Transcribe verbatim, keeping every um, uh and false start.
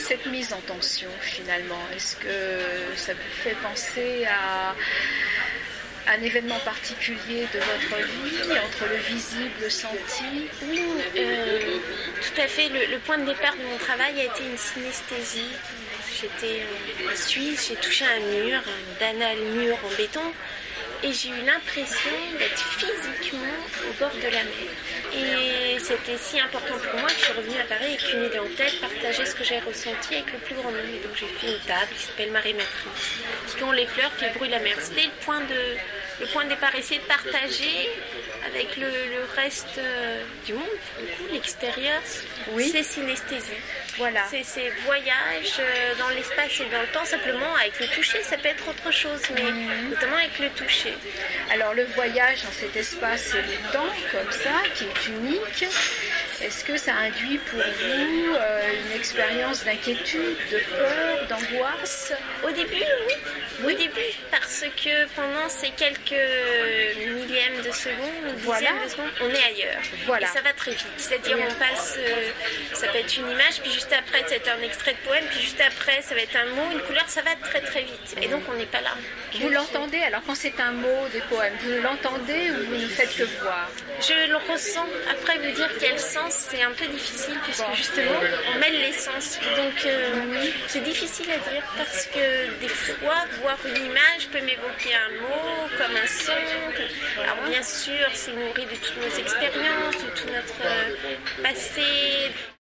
cette mise en tension finalement? Est-ce que ça vous fait penser à un événement particulier de votre vie, entre le visible, le senti? Oui, euh, tout à fait. Le, le point de départ de mon travail a été une synesthésie. J'étais en Suisse, j'ai touché un mur, un banal mur en béton, et j'ai eu l'impression d'être physiquement au bord de la mer. Et c'était si important pour moi que je suis revenue à Paris avec une idée en tête, partager ce que j'ai ressenti avec le plus grand nombre. Et donc j'ai fait une table qui s'appelle Marée Matrice, qui, quand les fleurs, fait le bruit de la mer. C'était le point de, le point de départ, essayer de partager avec le, le reste euh, du monde, du coup, l'extérieur, oui. C'est synesthésie. Voilà. C'est ces voyages euh, dans l'espace et dans le temps, simplement avec le toucher, ça peut être autre chose, mais mmh. notamment avec le toucher. Alors le voyage dans cet espace et le temps, comme ça, qui est unique, est-ce que ça induit pour vous euh, une expérience d'inquiétude, de peur, d'angoisse? Au début, oui. oui. Au début, parce que pendant ces quelques millièmes de seconde, voilà. dixièmes de seconde, on est ailleurs. Voilà. Et ça va très vite. C'est-à-dire, oui. on passe, euh, ça peut être une image, puis juste après, ça va être un extrait de poème, puis juste après, ça va être un mot, une couleur, ça va très très vite. Et donc, on n'est pas là. Vous l'entendez, alors quand c'est un mot, des poèmes, vous l'entendez ou vous ne faites que voir? Je le ressens. Après, vous dire quel sens, c'est un peu difficile, puisque bon. justement, on mêle les sens. Donc, euh, c'est difficile à dire, parce que des fois, voir une image peut m'évoquer un mot, comme un son. Alors, bien sûr, c'est nourri de toutes nos expériences, de tout notre passé.